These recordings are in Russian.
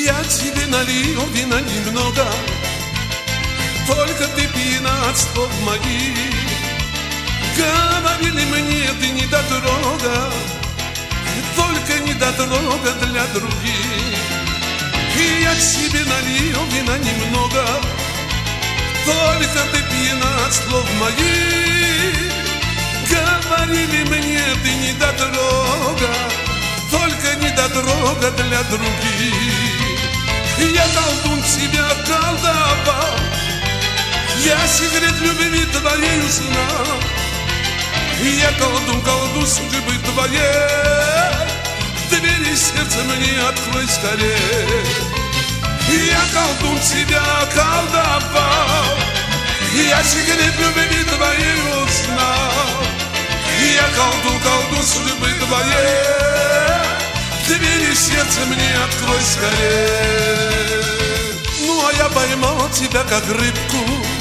Я тебе налил вина немного, только ты пьяна от слов моих. Говорили мне, ты недотрога, только недотрога для других. И я тебе налил вина немного, только ты пьяна от слов моих. Говорили мне, ты недотрога, только недотрога для других. Я колдун тебя колдовал, я секрет любви твоей узнал. Я колдун судьбы твоей, двери сердца мне открой скорее. Я колдун тебя колдовал, я секрет любви твоей узнал. Я колдун судьбы твоей, двери сердца мне открой скорее. Ну а я поймал тебя как рыбку,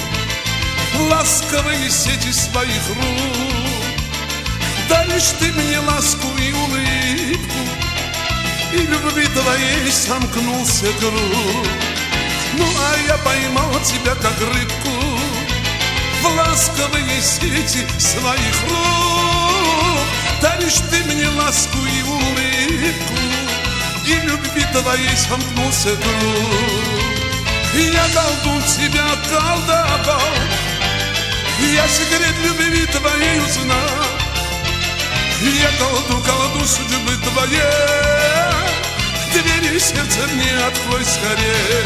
ласковые сети своих рук. Даришь ты мне ласку и улыбку, и любви твоей сомкнулся круг. Ну а я поймал тебя как рыбку в ласковые сети своих рук. Даришь ты мне ласку и улыбку, и любви твоей сомкнулся круг. Я колдун тебя колдовал, я секрет любви твоей узнал. Я колдун судьбы твоей, двери сердца мне открой скорее.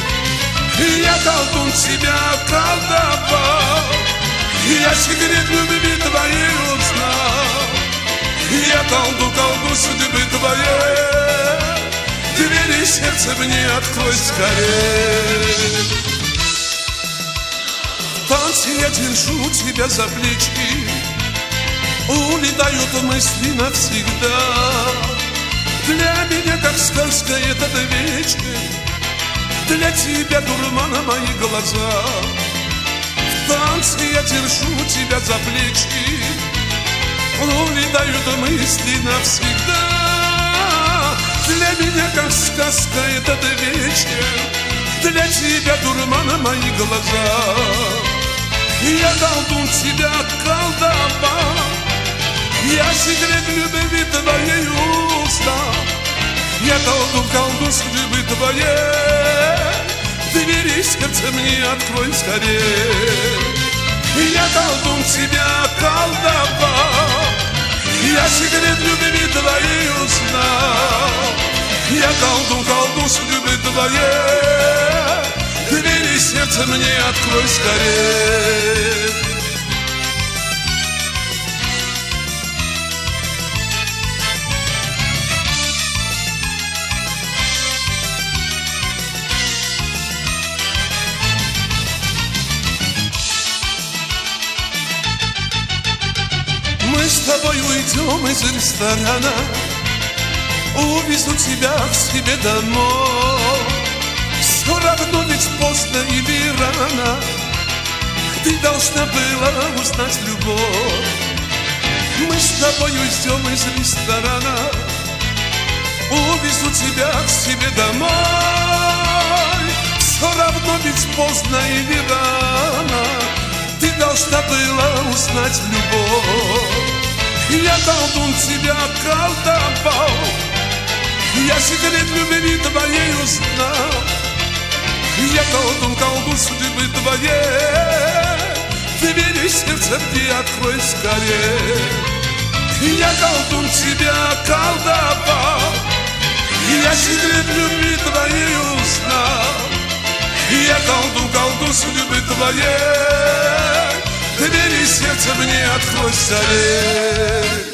Я колдун тебя колдовал, я секрет любви твоей узнал. Я колдун судьбы твоей, двери сердца мне открой скорее. В танце я держу тебя за плечи, улетают мысли навсегда. Для меня как сказка этот вечер, для тебя дурмана мои глаза. В танце я держу тебя за плечи, улетают мысли навсегда. Для меня как сказка этот вечер, для тебя дурмана мои глаза. Я колдун тебя колдовал, я секрет любви твоей узнал. Я колдун судьбы твоей, двери сердца мне открой скорее. Я колдун тебя колдовал, я секрет любви твоей узнал. Я колдун судьбы твоей, двери сердца мне открой скорее. Мы с тобой уйдем из ресторана, увезу тебя к себе домой. Все равно ведь поздно или рано, ты должна была узнать любовь. Мы с тобой уйдем из ресторана, увезу тебя к себе домой. Все равно ведь поздно или рано, ты должна была узнать любовь. Я колдун тебя колдовал, я секрет любви твоей узнал. Я колдун судьбы твоей, двери сердца мне открой скорее. Я колдун тебя колдовал, я секрет любви твоей узнал. Я колдун судьбы твоей, двери сердца мне открой скорее.